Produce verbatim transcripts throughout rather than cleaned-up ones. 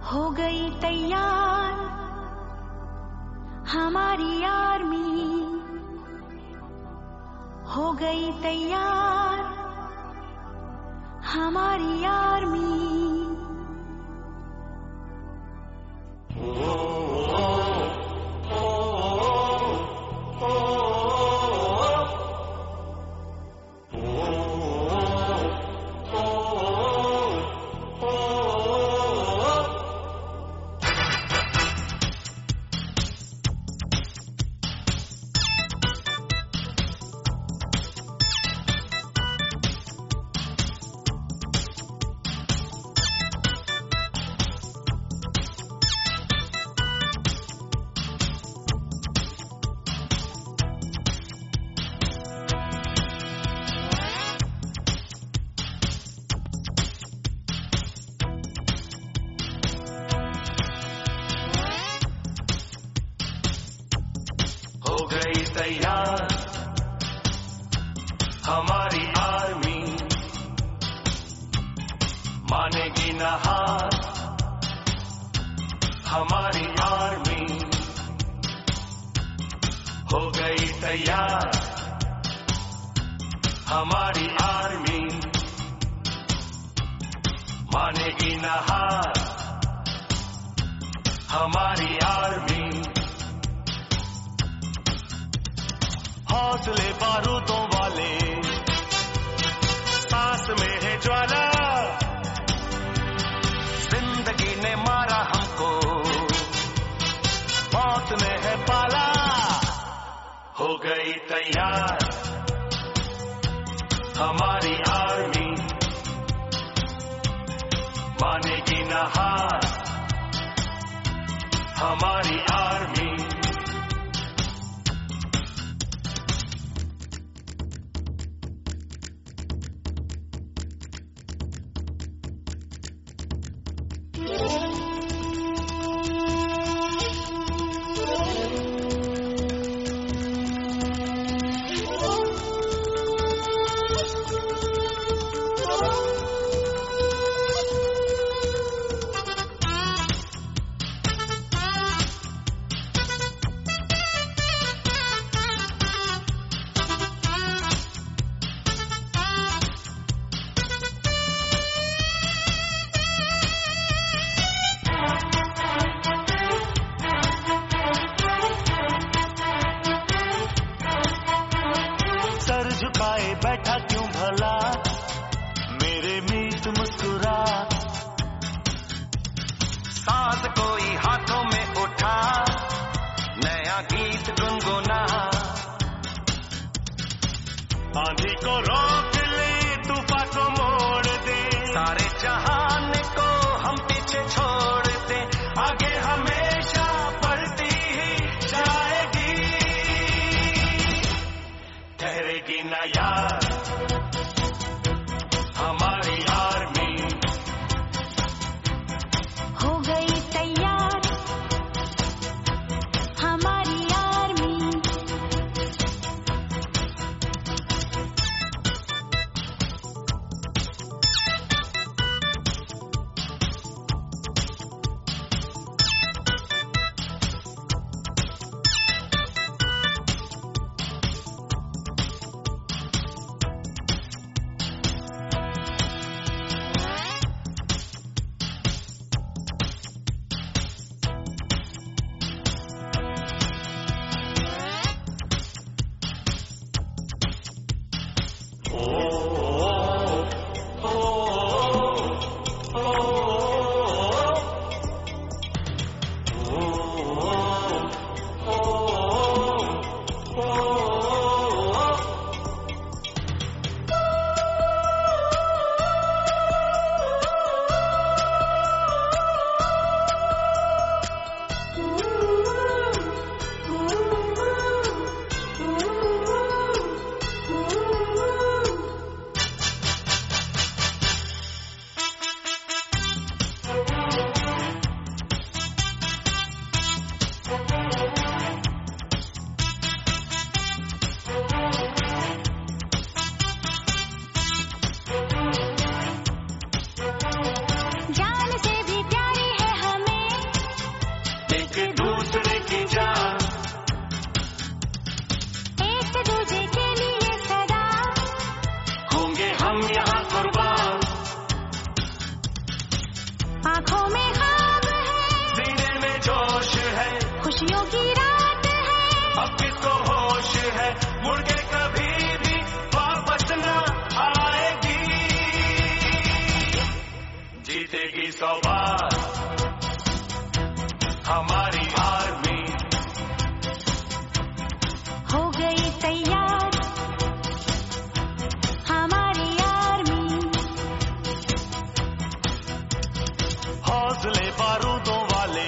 हो गई तैयार हमारी आर्मी, हो गई तैयार हमारी आर्मी। हो गई तैयार हमारी आर्मी, मानेगी न हार हमारी आर्मी। हो गई तैयार हमारी आर्मी, मानेगी न हार हमारी आर्मी। हौसले बारूदों वाले, सांस में है ज्वाला, जिंदगी ने मारा हमको, मौत ने है पाला। हो गई तैयार हमारी आर्मी, मानेगी न हार हमारी आर्मी। की सौ बार हमारी आर्मी हो गई तैयार हमारी आर्मी। हौसले बारूदों वाले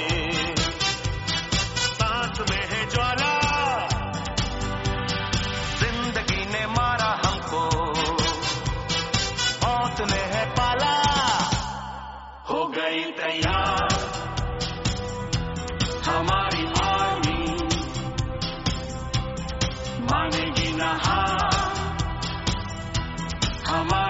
सांस में है ज्वाला, जिंदगी ने मारा हमको मौत ने है पाला। हो गई तैयार हमारी आर्मी, मानेगी ना हार हमारी